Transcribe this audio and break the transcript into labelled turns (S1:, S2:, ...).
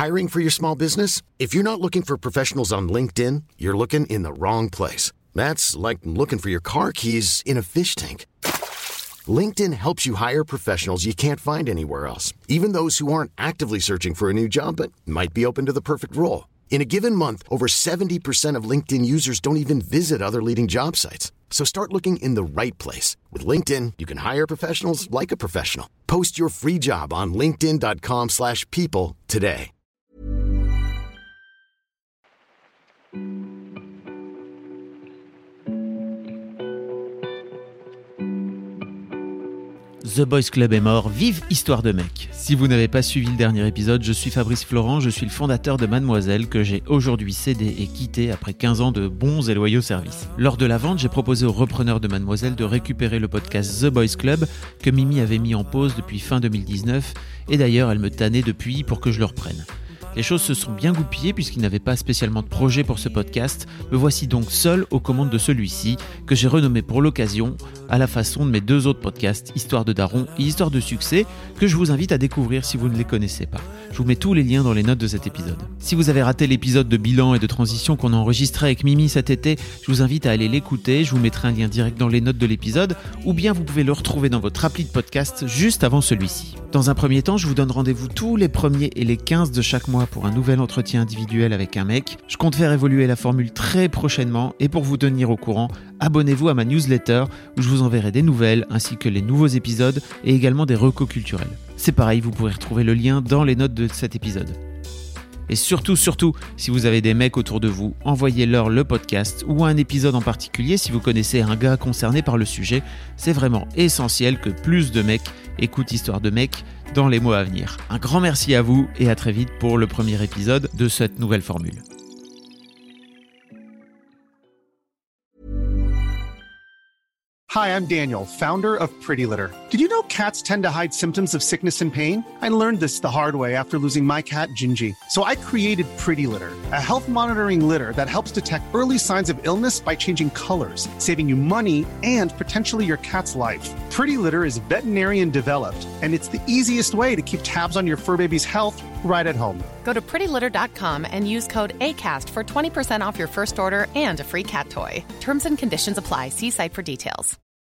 S1: Hiring for your small business? If you're not looking for professionals on LinkedIn, you're looking in the wrong place. That's like looking for your car keys in a fish tank. LinkedIn helps you hire professionals you can't find anywhere else, even those who aren't actively searching for a new job but might be open to the perfect role. In a given month, over 70% of LinkedIn users don't even visit other leading job sites. So start looking in the right place. With LinkedIn, you can hire professionals like a professional. Post your free job on linkedin.com/people today.
S2: The Boys Club est mort, vive Histoire de mec. Si vous n'avez pas suivi le dernier épisode, je suis Fabrice Florent, je suis le fondateur de Mademoiselle que j'ai aujourd'hui cédé et quitté après 15 ans de bons et loyaux services. Lors de la vente, j'ai proposé aux repreneurs de Mademoiselle de récupérer le podcast The Boys Club que Mimi avait mis en pause depuis fin 2019 et d'ailleurs elle me tannait depuis pour que je le reprenne. Les choses se sont bien goupillées puisqu'il n'avait pas spécialement de projet pour ce podcast. Me voici donc seul aux commandes de celui-ci, que j'ai renommé pour l'occasion à la façon de mes deux autres podcasts, Histoire de Daron et Histoire de Succès, que je vous invite à découvrir si vous ne les connaissez pas. Je vous mets tous les liens dans les notes de cet épisode. Si vous avez raté l'épisode de bilan et de transition qu'on a enregistré avec Mimi cet été, je vous invite à aller l'écouter. Je vous mettrai un lien direct dans les notes de l'épisode, ou bien vous pouvez le retrouver dans votre appli de podcast juste avant celui-ci. Dans un premier temps, je vous donne rendez-vous tous les premiers et les 15 de chaque mois pour un nouvel entretien individuel avec un mec. Je compte faire évoluer la formule très prochainement et pour vous tenir au courant, abonnez-vous à ma newsletter où je vous enverrai des nouvelles ainsi que les nouveaux épisodes et également des recos culturels. C'est pareil, vous pourrez retrouver le lien dans les notes de cet épisode. Et surtout, si vous avez des mecs autour de vous, envoyez-leur le podcast ou un épisode en particulier si vous connaissez un gars concerné par le sujet. C'est vraiment essentiel que plus de mecs écoutent Histoire de mec dans les mois à venir. Un grand merci à vous et à très vite pour le premier épisode de cette nouvelle formule.
S3: Hi, I'm Daniel, founder of Pretty Litter. Did you know cats tend to hide symptoms of sickness and pain? I learned this the hard way after losing my cat, Gingy. So I created Pretty Litter, a health monitoring litter that helps detect early signs of illness by changing colors, saving you money and potentially your cat's life. Pretty Litter is veterinarian developed, and it's the easiest way to keep tabs on your fur baby's health right at home.
S4: Go to prettylitter.com and use code ACAST for 20% off your first order and a free cat toy. Terms and conditions apply. See site for details.